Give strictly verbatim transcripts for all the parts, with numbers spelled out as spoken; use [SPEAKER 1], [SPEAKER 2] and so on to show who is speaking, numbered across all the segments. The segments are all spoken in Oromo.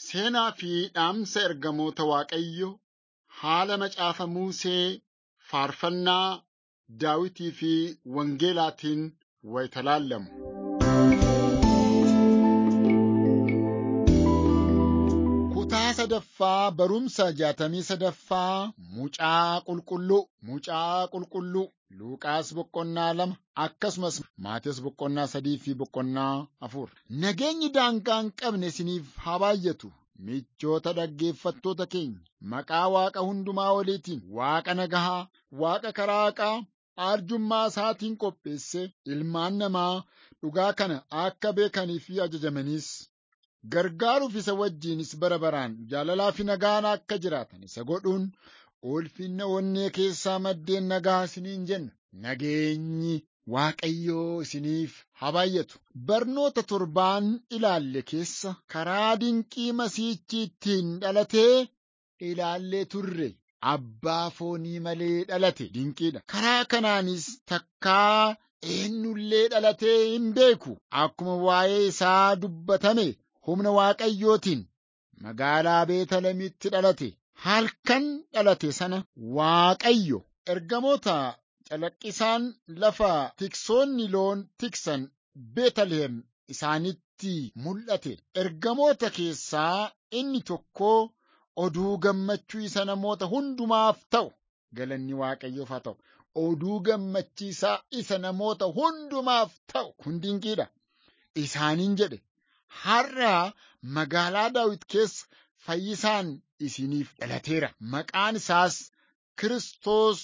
[SPEAKER 1] Seenaa fi dhaamsa ergamoota Waaqayyoo haala macaafa Musee, faarfannaa Daawitii fi Wangeelaatiin wayita laallamu. Kutaa sadaffaa barumsa jaatamii sadaffaa Mucaa Qulqulluu Mucaa Qulqulluu Luuqaas boqonnaa lama akkasumas Maatewos boqonnaa sadii fi boqonnaa afur. Nageenyi daangaa hin qabne isiniif haa baay'atu. Michoota dhaggeeffattoota keenya, maqaa Waaqa hundumaa oliitiin, Waaqa nagahaa, Waaqa karaa haqaa arjummaa isaatiin qopheesse ilmaan namaa dhugaa kana akka beekanii fi ajajamaniis gargaaruuf isa wajjinis bara baraan jaalalaa fi nagaan akka jiraatan isa godhuun ulfinna onnee keessaa maddeen nagaa isiniin jenna. Nageenyi Waaqayyoo isiniif haa baay'atu. Barnoota torbaan ilaalle keessa karaa dinqii Masiihichi ittiin dhalatee ilaallee turre. Abbaa foonii malee dhalate dinqiidha. Karaa kanaanis takkaa eenyullee dhalatee hin beeku. Akkuma waa'ee isaa dubbatame humna Waaqayyootiin magaalaa Beetalemitti dhalate. Halkan dhalate sana Waaqayyo ergamoota calaqqisaan lafa tiksoonni loon tiksan Beetalihem isaanitti mul'ate. Ergamoota keessaa inni tokko oduu gammachuu isa namoota hundumaaf ta'u. Galanni Waaqayyoof haa ta'u. Oduu gammachiisaa isa namoota hundumaaf ta'u kun dinqiidha. Isaaniin jedhe, har'a magaalaa Daawit keessa fayyisaan isiniif dhalateera. Maqaan isaas Kiristoos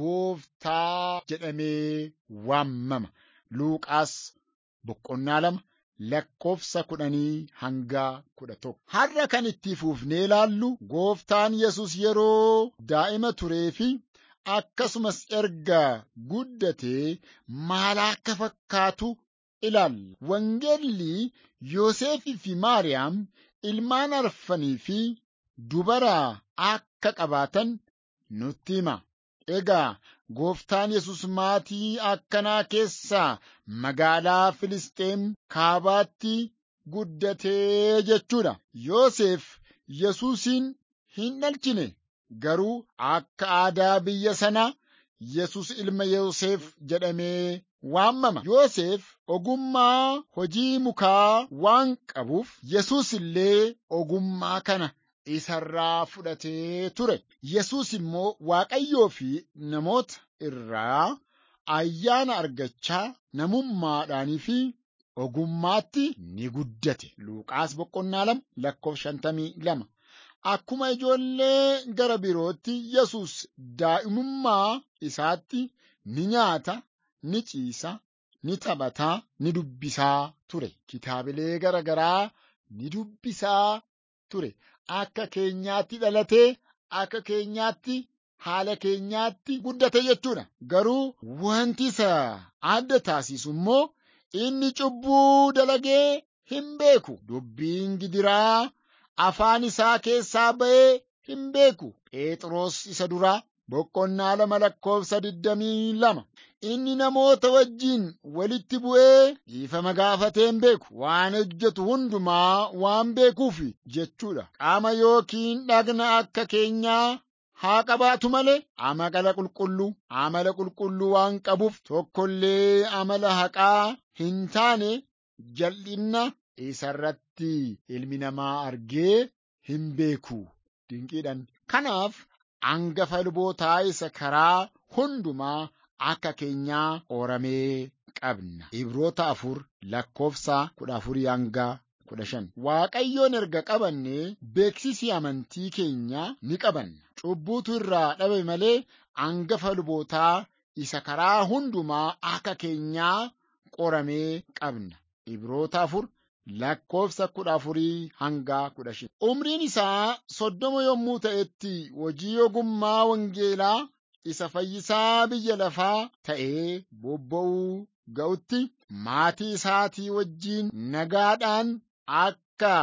[SPEAKER 1] Gooftaa jedhamee waamama. Luuqaas boqonnaa lama lakkoofsa kudhanii hanga kudha tokko. Har'a kan itti fufnee ilaallu Gooftaan Yesus yeroo daa'ima turee fi akkasumas erga guddatee maal akka fakkaatu ilaalla. Wangeelli Yoosefii fi Maariyaam ilmaan arfanii fi dubara akka qabaatan nutti hima. Egaa Gooftaan Yesus maatii akkanaa keessaa magaalaa Filisxeem kaabaatti guddatee jechuudha. Yoosef Yesuusin hin dhalchine, garuu akka aadaa biyya sanaa Yesus ilma Yoosef jedhamee waamama. Yoosef ogummaa hojii mukaa waan qabuuf Yesus illee ogummaa kana isarraa fudhatee ture. Yesus immoo Waaqayyoo fi namoota irraa ayyaana argachaa namummaadhaanii fi ogummaatti ni guddate. Luuqaas boqonnaa lama lakkoofsa shantamii lama. Akkuma ijoollee gara birootti Yesus daa'imummaa isaatti ni nyaata, ni ciisa, ni taphataa, ni dubbisaa ture. Kitaabilee gara garaa ni dubbisaa ture. Akka keenyaatti dhalatee, akka keenyaatti, haala keenyaatti guddate jechuudha. Garuu wanti isa adda taasisu immoo inni cubbuu dalagee hin beeku. Dubbiin gidiraa afaan isaa keessaa ba'ee hin beeku. Phexros isa duraa boqonnaa lama lakkoofsa digdamii lama. Inni namoota wajjin walitti bu'ee dhiifama gaafatee hin beeku. Waan hojjetu hundumaa waan beekuuf jechuudha. Qaama yookiin dhagna akka keenyaa haa qabaatu malee amala qulqulluu amala qulqulluu waan qabuuf tokkollee amala haqaa hin taane jal'inna isarratti ilmi namaa argee hin beeku. Dinqiidhaan. Kanaaf hangafa lubootaa isa karaa hundumaa akka keenyaa qoramee qabna. Ibroota afur lakkoofsa kudha afurii hanga kudha shan. Waaqayyoon erga qabannee beeksisii amantii keenyaa ni qabanna. Cubbuutu irraa dhabe malee hangafa lubootaa isa karaa hundumaa akka keenyaa qoramee qabna. Ibroota afur lakkoofsa kudha afurii hanga kudha shan. Umriin isaa soddoma yommuu ta'etti hojii ogummaa wangeelaa isa fayyisaa biyya lafaa ta'ee bobba'uu ga'utti maatii isaatii wajjiin nagaadhaan akka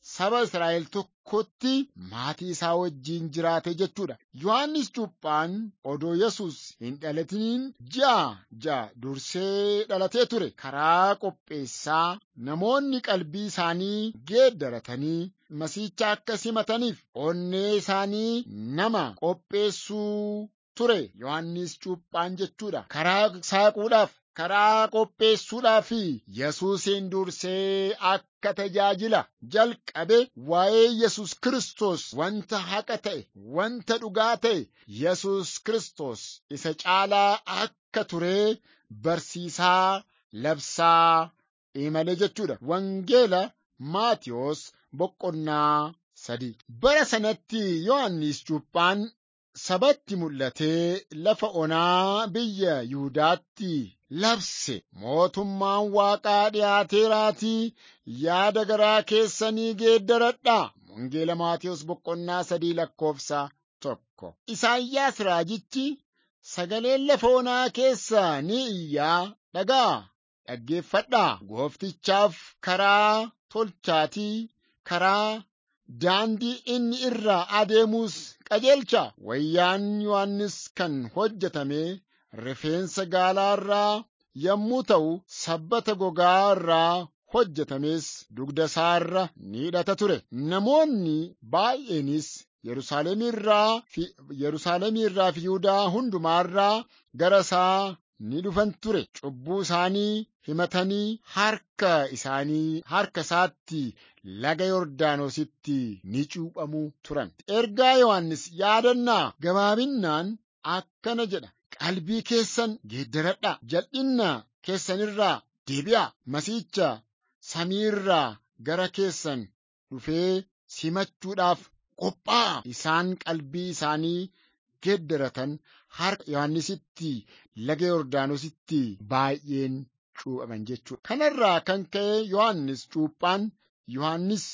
[SPEAKER 1] saba Israa'el tokkotti maatii isaa wajjin jiraate jechuudha. Yohannis Cuuphaan odoo Yesuus hin dhalatiniin ji'a ja'a dursee dhalatee ture. Karaa qopheessaa namoonni qalbii isaanii geeddaratanii Masiihicha akka simataniif onnee isaanii nama qopheessuu ture. Yohannis Cuuphaan jechuudha. Karaa saaquudhaaf, karaa qopheessuudhaaf Yesuusin dursee akka tajaajila jalqabe waa'ee Yesuus Kiristoos wanta haqa ta'e, wanta dhugaa ta'e, Yesuus Kiristoos isa caalaa akka ture barsiisaa labsaa imale jechuudha. Wangeela Maatiyos boqonnaa sadii. Bara sanatti Yohannis Cuuphaan sabatti mul'atee lafa onaa biyya Yihuudaatti labse. Mootummaan Waaqaa dhiyaateeraatii yaada garaa keessanii geeddaradhaa. Wangeela Maatiyos boqonnaa sadii lakkoofsa tokko. Isaayyaas raajichi sagaleen lafa onaa keessa ni iyyaa, dhagaa dhaggeeffadhaa. Gooftichaaf karaa tolchaatii, karaa daandii inni irra adeemus qajeelcha. Wayyaan Yohannis kan hojjetame rifeensa gaalaa irraa yommuu ta'u, sabbata gogaa irraa hojjetames dugda isaa irra ni hidhata ture. Namoonni baay'eenis Yerusaalemii irraa fi Yerusaalemii irraa fi Yihuudaa hundumaa irraa gara isaa ni dhufan ture. Cubbuu isaanii himatanii harka isaanii harka isaatti laga Yordaanositti ni cuuphamu turan. Ergaa Yohannis yaadannaa gabaabinnaan akkana jedha. Qalbii keessan geeddaradhaa. Jal'inna keessanirraa deebi'aa. Masiihicha samii irraa gara keessan dhufee simachuudhaaf qophaa'a. Isaan qalbii isaanii geeddaratan harka Yohannisitti laga Yordaanositti baay'een cuuphaman jechuudha. Kanarraa kan ka'e Yohannis Cuuphaan Yohannis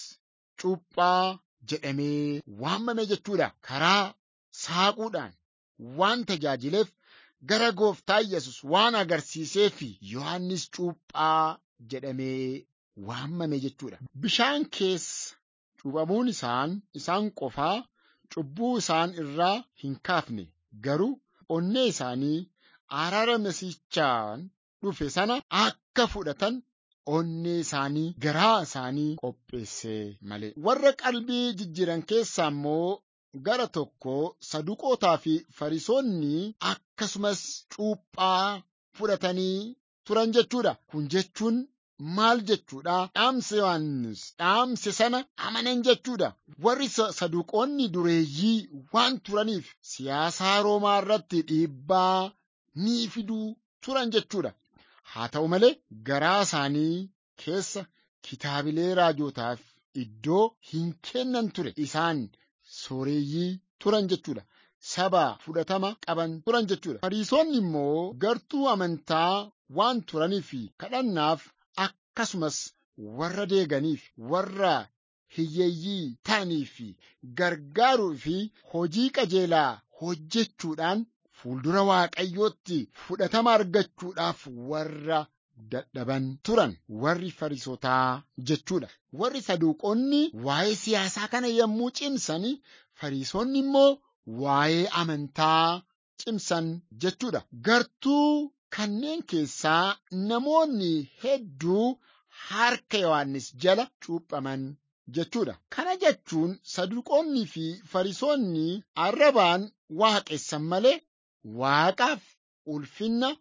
[SPEAKER 1] Cuuphaa jedhamee waamame jechuudha. Karaa saaquudhaan waan tajaajileef, gara Gooftaa Yesus waan agarsiiseef Yohannis Cuuphaa jedhamee waamame jechuudha. Bishaan keessa cuuphamuun isaan isaan qofaa cubbuu isaan irraa hin kaafne, garuu onnee isaanii araara Masiihichaan dhufe sana akka fudhatan onnee isaanii, garaa isaanii qopheesse malee. Warra qalbii jijjiiran keessaa immoo gara tokko Saduqootaa fi Fariisonni akkasumas cuuphaa fudhatanii turan jechuudha. Kun jechuun maal jechuudha? Dhaamsa Yohannis dhaamse sana amanan jechuudha. Warri Saduqoonni dureeyyii waan turaniif siyaasaa Roomaa irratti dhiibbaa ni fiduu turan jechuudha. Haa ta'u malee garaa isaanii keessa kitaabilee raajootaaf iddoo hin kennan ture. Isaan sooreyyii turan jechuudha. Saba fudhatama qaban turan jechuudha. Fariisonni immoo gartuu amantaa waan turaniif kadhannaaf akkasumas warra deeganiif, warra hiyyeeyyii ta'aniif gargaaruu fi hojii qajeelaa hojjechuudhaan fuuldura Waaqayyootti fudhatama argachuudhaaf warra dadhaban turan, warri Fariisotaa jechuudha. Warri Saduuqonni waa'ee siyaasaa kana yommuu cimsan, Fariisonni immoo waa'ee amantaa cimsan jechuudha. Gartuu kanneen keessaa namoonni hedduu harka Yohannis jala cuuphaman jechuudha. Kana jechuun Saduuqonnii fi Fariisonni arrabaan waaqessan malee Waaqaaf ulfinna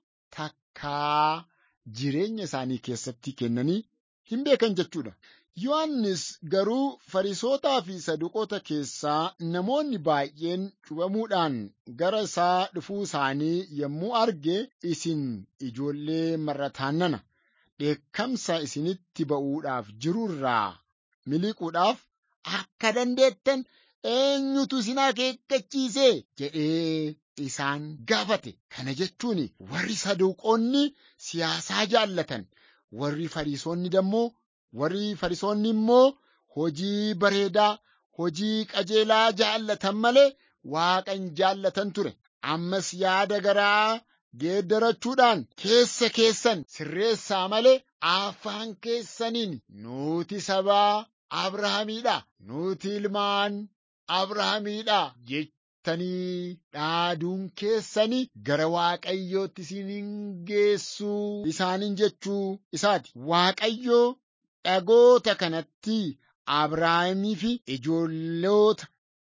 [SPEAKER 1] takkaa jireenya isaanii keessatti kennanii hin beekan jechuudha. Yohannis garuu Fariisotaa fi Saduuqota keessaa namoonni baay'een cuuphamuudhaan gara isaa dhufuu isaanii yommuu arge, isin ijoollee marrataannana dheekkamsa isinitti ba'uudhaaf jiru irraa miliquudhaaf akka dandeettan eenyutu isin akeekkachiise jedhee isaan gaafate. Kana jechuun warri Saduuqonni siyaasaa jaallatan, warri Fariisonni immoo warri Fariisonni immoo hojii bareedaa, hojii qajeelaa jaallatan malee Waaqa hin jaallatan ture. Ammas yaada garaa geeddarachuudhaan keessa keessan sirreessaa malee afaan keessaniin nuti sabaa Abrahaamiidha, nuti ilmaan Abrahaamiidha jettanii dhaaduun keessanii gara Waaqayyootti isin hin geessuu isaaniin jechuu isaati. Waaqayyoo dhagoota kanatti Abrahaamii fi ijoolloota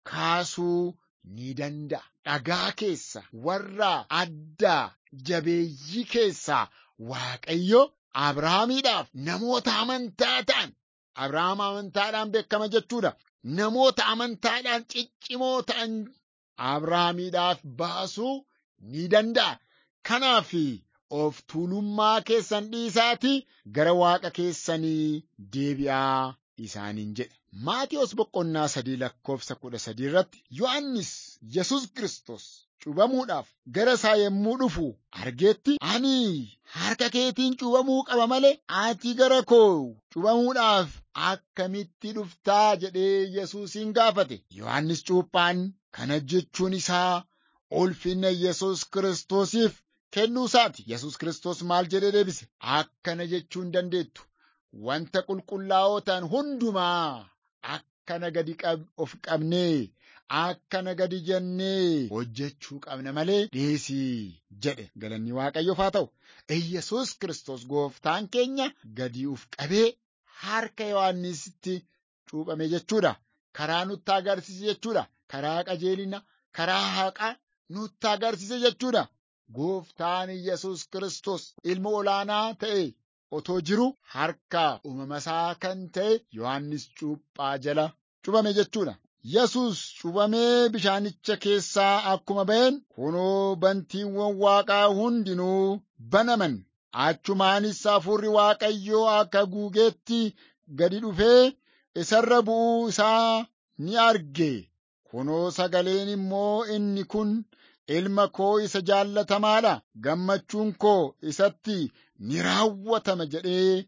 [SPEAKER 1] kaasuu ni danda'a. Dhagaa keessa warra addaa jabeeyyii keessaa Waaqayyo Abrahaamiidhaaf namoota amantaa ta'an, Abrahaam amantaadhaan beekama jechuudha. Namoota amantaadhaan ciccimoo ta'an Abrahaamiidhaaf baasuu ni danda'a. Kanaaf of tuulummaa keessan dhiisaatii gara Waaqa keessanii deebi'aa isaaniin jedhe. Maatiyos boqonnaa sadii lakkoofsa kudha sadii irratti Yohannis Yesus Kiristoos cuubamuudhaaf gara isaa yommuu dhufu argeetti, ani harka keetiin cuubamuu qaba malee ati gara koo cuubamuudhaaf akkamitti dhuftaa jedhee Yesuusin gaafate. Yohannis cuuphaan kana jechuun isaa ulfina Yesus Kiristoosiif kennuu isaati. Yesus Kiristoos maal jedhee deebise? Akkana jechuun dandeettu, wanta qulqullaa'oo ta'an hundumaa akkana gadi of qabnee akkana gadi jennee hojjechuu qabna malee dhiisii jedhe. Galanni Waaqayyoof haa ta'u. Yesus Kiristoos gooftaan keenya gadi uf qabee harka Yohannisitti cuuphame jechuudha. Karaa nutti agarsiise jechuudha. Karaa qajeelina, karaa haqaa nutti agarsiise jechuudha. Gooftaan Yesus Kiristoos ilma olaanaa ta'e otoo jiru harka uumama isaa kan ta'e Yohannis cuuphaa jala cuuphame jechuudha. Yesus cuuphamee bishaanicha keessaa akkuma ba'een kunoo bantiiwwan Waaqaa hundinuu banaman. Achumaanis hafuurri Waaqayyoo akka guugeetti gadi dhufee isarra bu'uu isaa ni arge. Kunoo sagaleen immoo, inni kun ilma koo isa jaallatamaadha, gammachuun koo isatti ni raawwatama jedhee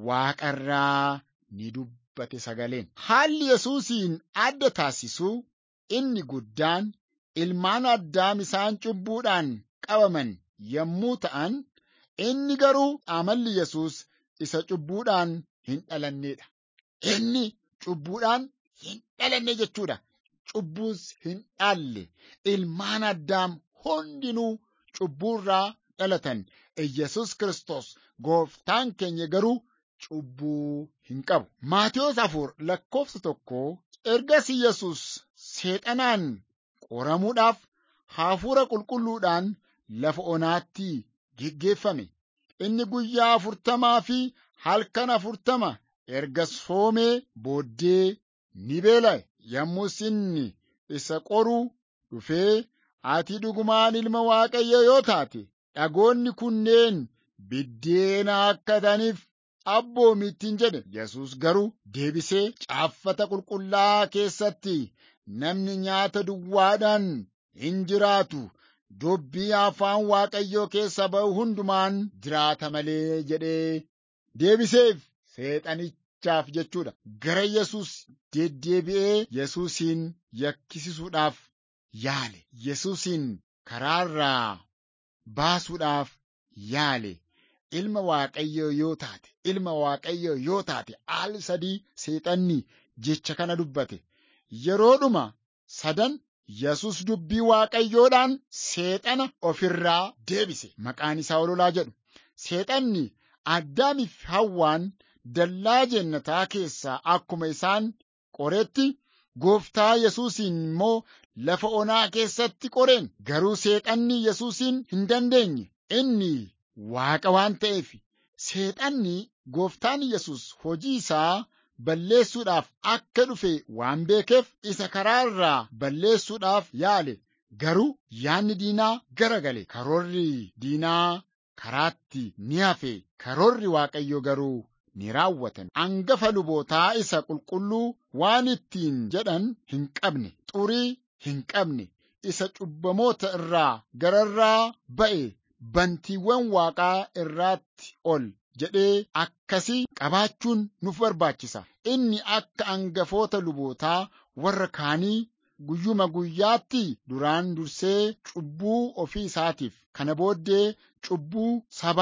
[SPEAKER 1] Waaqarraa ni dubbate sagaleen. Haalli Yesuusin adda taasisu inni guddaan ilmaan Addaam isaan cubbuudhaan qabaman yommuu ta'an, inni garuu amalli Yesuus isa cubbuudhaan hin dhalanneedha. Inni cubbuudhaan hin dhalanne jechuudha. Cubbuus hin dhalle. Ilmaan Addaam hundinuu cubbuurraa dhalatan. Yesus Kiristoos gooftaan keenya garuu cubbuu hin qabu. Maatiyos afur lakkoofsa tokko, ergasii Yesus seexanaan qoramuudhaaf hafuura qulqulluudhaan lafa onaatti geggeeffame. Inni guyyaa afurtamaa fi halkan afurtama erga soomee booddee ni beela'e. Yommus inni isa qoruu dhufee, ati dhugumaan ilma Waaqayyoo yoo taate, dhagoonni kunneen biddeena akka ta'aniif abboomi ittiin jedhe. Yesus garuu deebisee, caaffata qulqullaa'aa keessatti namni nyaata duwwaadhaan hin jiraatu, dubbii afaan Waaqayyoo keessa ba'u hundumaan jiraata malee jedhee deebiseef. Seexanichaaf jechuudha. Gara Yesus deddeebi'ee Yesuusin yakkisisuudhaaf yaale. Yesuusin karaarraa baasuudhaaf yaale. Ilma Waaqayyoo yoo taate, ilma Waaqayyoo yoo taate, al sadii seexanni jecha kana dubbate. Yeroodhuma sadan Yesus dubbii Waaqayyoodhaan seexana ofirraa deebise. Maqaan isaa ololaa jedhu. Seexanni Addaamiif Hawwaan dallaa jannataa keessaa akkuma isaan qoretti, gooftaa Yesuusin immoo lafa onaa keessatti qoreen. Garuu seexanni Yesuusin hin dandeenye. Inni Waaqa waan ta'eef. Seexanni gooftaan Yesus hojii isaa balleessuudhaaf akka dhufe waan beekeef isa karaarraa balleessuudhaaf yaale. Garuu yaadni diinaa gara gale. Karoorri diinaa karaatti ni hafe. Karoorri Waaqayyoo garuu ni raawwatame. Hangafa lubootaa isa qulqulluu waan ittiin jedhan hin qabne, xurii hin qabne, isa cubbamoota irraa gararraa ba'e, bantiiwwan Waaqaa irraatti ol jedhee akkasii qabaachuun nuuf barbaachisa. Inni akka hangafoota lubootaa warra kaanii guyyuma guyyaatti duraan dursee cubbuu ofii isaatiif, kana booddee cubbuu sabaaf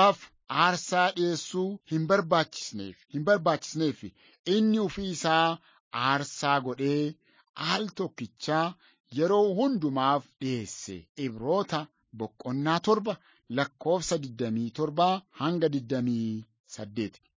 [SPEAKER 1] aarsaa dhi'eessuu hin barbaachisneef hin barbaachisneef inni ofii isaa aarsaa godhee al tokkichaa yeroo hundumaaf dhi'eesse. Ibroota boqonnaa torba lakkoofsa digdamii torbaa hanga digdamii saddeeti.